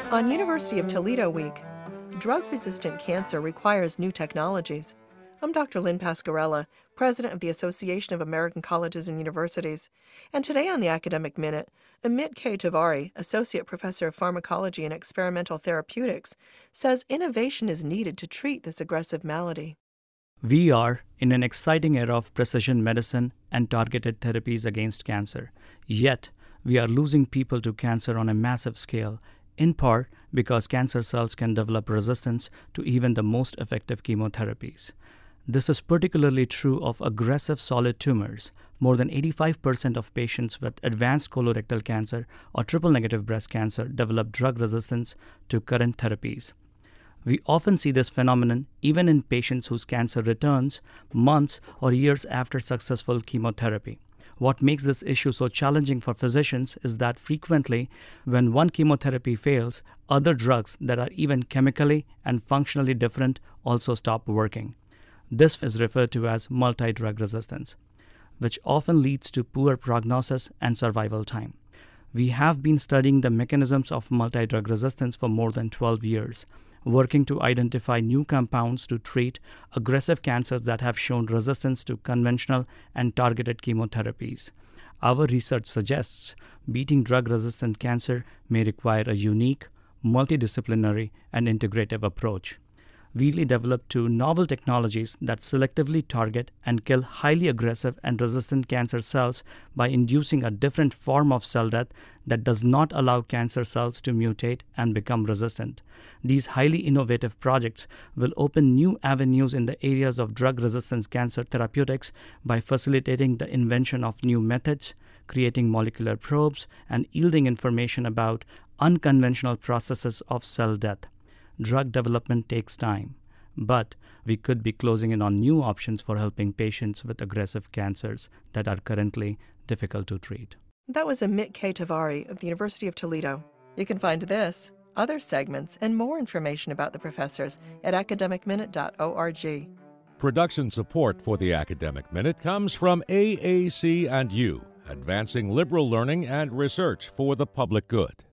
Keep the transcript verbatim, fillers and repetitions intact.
On University of Toledo Week, drug-resistant cancer requires new technologies. I'm Doctor Lynn Pascarella, President of the Association of American Colleges and Universities, and today on the Academic Minute, Amit K. Tiwari, Associate Professor of Pharmacology and Experimental Therapeutics, says innovation is needed to treat this aggressive malady. We are in an exciting era of precision medicine and targeted therapies against cancer. Yet, we are losing people to cancer on a massive scale, in part because cancer cells can develop resistance to even the most effective chemotherapies. This is particularly true of aggressive solid tumors. More than eighty-five percent of patients with advanced colorectal cancer or triple-negative breast cancer develop drug resistance to current therapies. We often see this phenomenon even in patients whose cancer returns months or years after successful chemotherapy. What makes this issue so challenging for physicians is that frequently, when one chemotherapy fails, other drugs that are even chemically and functionally different also stop working. This is referred to as multi-drug resistance, which often leads to poor prognosis and survival time. We have been studying the mechanisms of multi-drug resistance for more than twelve years, working to identify new compounds to treat aggressive cancers that have shown resistance to conventional and targeted chemotherapies. Our research suggests beating drug-resistant cancer may require a unique, multidisciplinary, and integrative approach. We developed two novel technologies that selectively target and kill highly aggressive and resistant cancer cells by inducing a different form of cell death that does not allow cancer cells to mutate and become resistant. These highly innovative projects will open new avenues in the areas of drug-resistant cancer therapeutics by facilitating the invention of new methods, creating molecular probes, and yielding information about unconventional processes of cell death. Drug development takes time, but we could be closing in on new options for helping patients with aggressive cancers that are currently difficult to treat. That was Amit K. Tiwari of the University of Toledo. You can find this, other segments, and more information about the professors at academic minute dot org. Production support for the Academic Minute comes from A A C and U, advancing liberal learning and research for the public good.